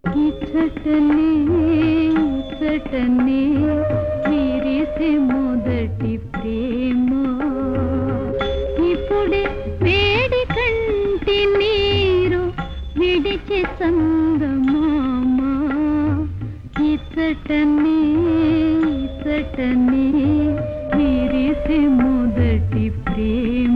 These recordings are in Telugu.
ఇచ్చటనే ఇచ్చటనే విరిసే మొదటి ప్రేమ ఇప్పుడే వేడి కంటి నీరు విడిచే సంగమామ ఇచ్చటనే ఇచ్చటనే విరిసే మొదటి ప్రేమ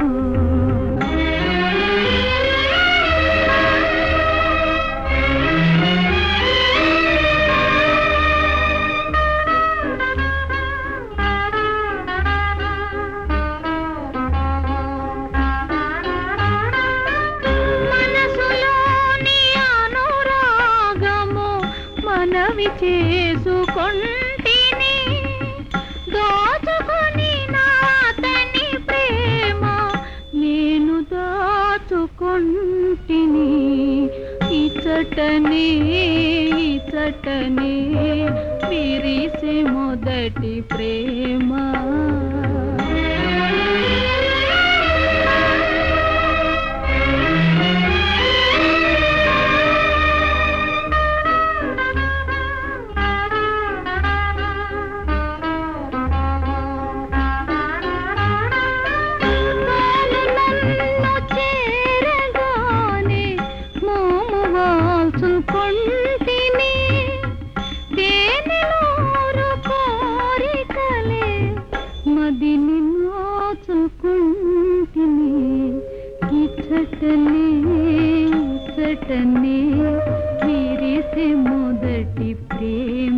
మనవి చేసుకొంటిని దోచుకొని నాతని ప్రేమ నేను దాచుకొంటిని ఇచ్చటనే ఇచ్చటనే విరిసే మొదటి ప్రేమ కొంటిని దేనిలోరు కోరికలే మదిని నోచుకుంటిని ఇచ్చటనే ఇచ్చటనే విరిసే మొదటి ప్రేమ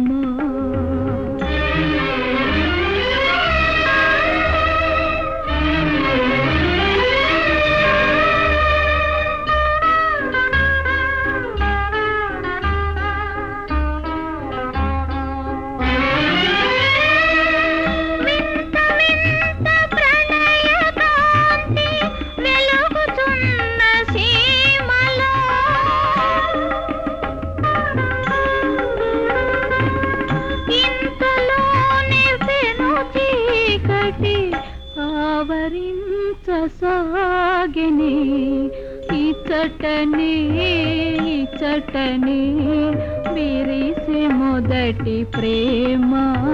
ఆవరించసాగిని ఇచ్చటనే ఇచ్చటనే విరిసే మొదటి ప్రేమ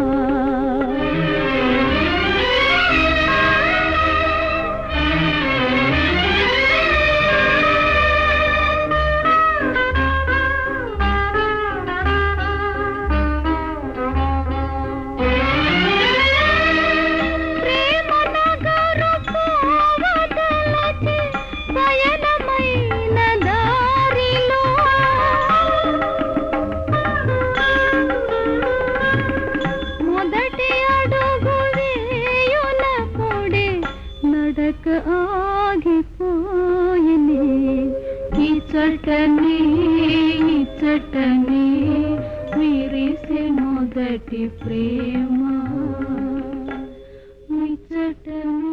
ఆగిపోయినే ఇచ్చటనే ఇచ్చటనే విరిసే మొదటి ప్రేమ ఇచ్చటనే